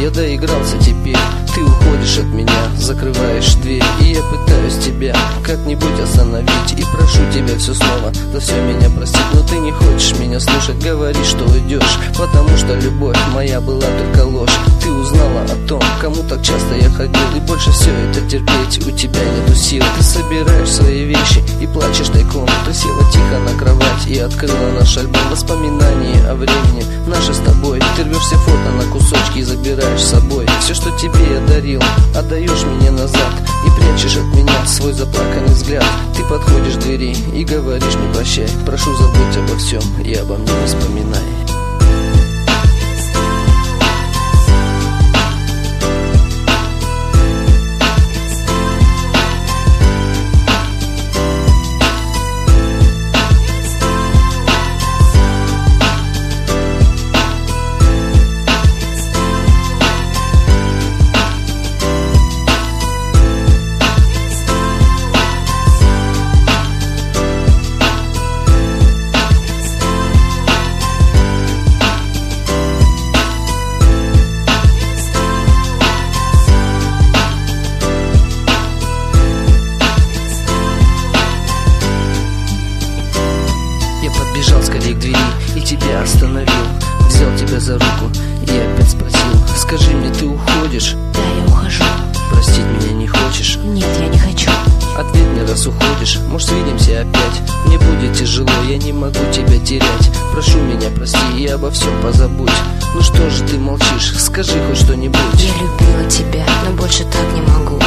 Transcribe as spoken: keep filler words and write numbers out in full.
я доигрался теперь. Ты уходишь от меня, закрываешь дверь, и я пытаюсь тебя как-нибудь остановить. И прошу тебя все снова, за все меня простить. Но ты не хочешь меня слушать, говоришь, что уйдешь, потому что любовь моя была только ложь. Ты узнала о том, кому так часто я ходил, и больше все это терпеть у тебя нету сил. Ты собираешь свои вещи и плачешь тайком. Ты села тихо на кровать и открыла наш альбом воспоминаний о времени наше с тобой. Ты рвешь все фото на кусочки и забираешь с собой. Все, что тебе я дарил, отдаешь мне назад и прячешь от меня свой заплаканный взгляд. Ты подходишь к двери и говоришь не прощай. Прошу, забудь обо всем и обо мне не вспоминай. Бежал скорее к двери и тебя остановил. Взял тебя за руку и опять спросил: скажи мне, ты уходишь? Да, я ухожу. Простить меня не хочешь? Нет, я не хочу. Ответь мне, раз уходишь, может, свидимся опять. Мне будет тяжело, я не могу тебя терять. Прошу меня, прости и обо всем позабудь. Ну что же ты молчишь, скажи хоть что-нибудь. Я любила тебя, но больше так не могу.